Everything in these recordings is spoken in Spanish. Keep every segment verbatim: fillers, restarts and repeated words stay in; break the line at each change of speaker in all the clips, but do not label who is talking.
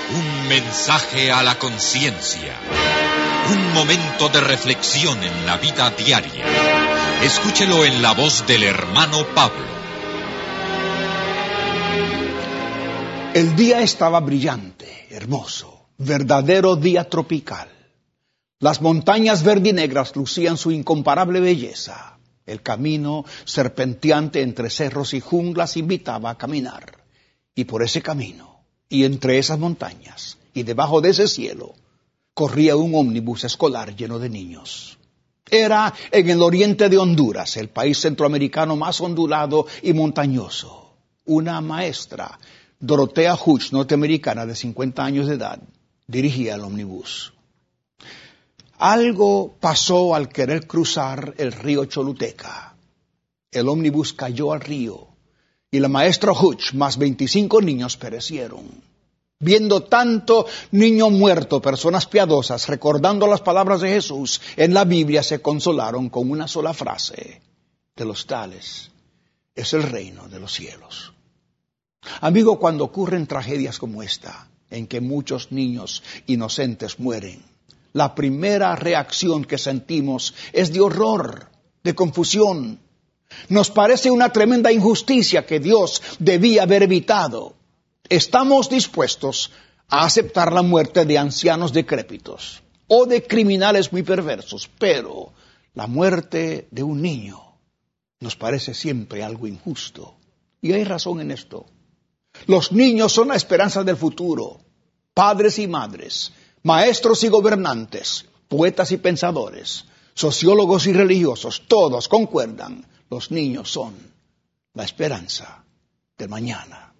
Un mensaje a la conciencia. Un momento de reflexión en la vida diaria. Escúchelo en la voz del hermano Pablo.
El día estaba brillante, hermoso, verdadero día tropical. Las montañas verdinegras lucían su incomparable belleza. El camino serpenteante entre cerros y junglas invitaba a caminar. Y por ese camino, y entre esas montañas, y debajo de ese cielo, corría un ómnibus escolar lleno de niños. Era en el oriente de Honduras, el país centroamericano más ondulado y montañoso. Una maestra, Dorotea Hutch, norteamericana de cincuenta años de edad, dirigía el ómnibus. Algo pasó al querer cruzar el río Choluteca. El ómnibus cayó al río y la maestra Hutch más veinticinco niños perecieron. Viendo tanto niño muerto, personas piadosas, recordando las palabras de Jesús en la Biblia, se consolaron con una sola frase: de los tales es el reino de los cielos. Amigo, cuando ocurren tragedias como esta, en que muchos niños inocentes mueren, la primera reacción que sentimos es de horror, de confusión. Nos parece una tremenda injusticia que Dios debía haber evitado. Estamos dispuestos a aceptar la muerte de ancianos decrépitos o de criminales muy perversos, pero la muerte de un niño nos parece siempre algo injusto. Y hay razón en esto. Los niños son la esperanza del futuro. Padres y madres, maestros y gobernantes, poetas y pensadores, sociólogos y religiosos, todos concuerdan. Los niños son la esperanza del mañana.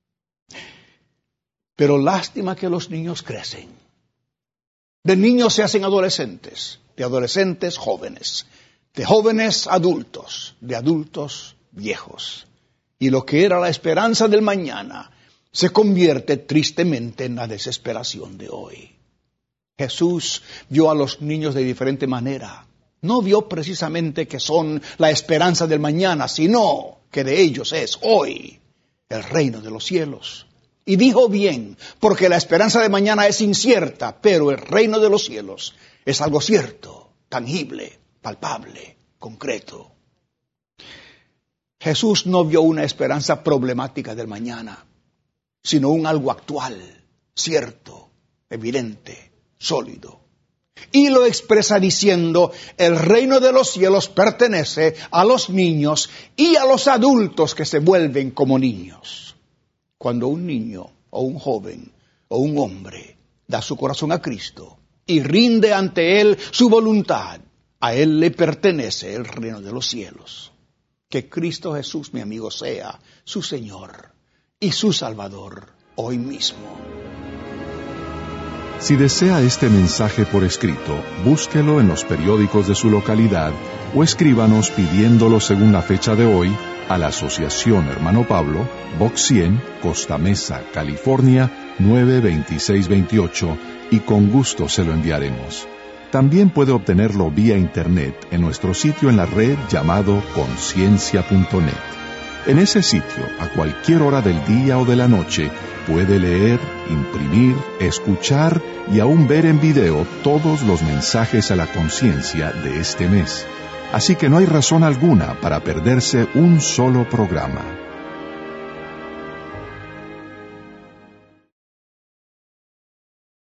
Pero lástima que los niños crecen. De niños se hacen adolescentes, de adolescentes jóvenes, de jóvenes adultos, de adultos viejos. Y lo que era la esperanza del mañana se convierte tristemente en la desesperación de hoy. Jesús vio a los niños de diferente manera. No vio precisamente que son la esperanza del mañana, sino que de ellos es hoy el reino de los cielos. Y dijo bien, porque la esperanza de mañana es incierta, pero el reino de los cielos es algo cierto, tangible, palpable, concreto. Jesús no vio una esperanza problemática del mañana, sino un algo actual, cierto, evidente, sólido. Y lo expresa diciendo: el reino de los cielos pertenece a los niños y a los adultos que se vuelven como niños. Cuando un niño o un joven o un hombre da su corazón a Cristo y rinde ante Él su voluntad, a Él le pertenece el reino de los cielos. Que Cristo Jesús, mi amigo, sea su Señor y su Salvador hoy mismo.
Si desea este mensaje por escrito, búsquelo en los periódicos de su localidad o escríbanos pidiéndolo según la fecha de hoy a la Asociación Hermano Pablo, Box cien, Costa Mesa, California, nueve veintiséis veintiocho, y con gusto se lo enviaremos. También puede obtenerlo vía internet en nuestro sitio en la red llamado conciencia punto net. En ese sitio, a cualquier hora del día o de la noche, puede leer, imprimir, escuchar y aún ver en video todos los mensajes a la conciencia de este mes. Así que no hay razón alguna para perderse un solo programa.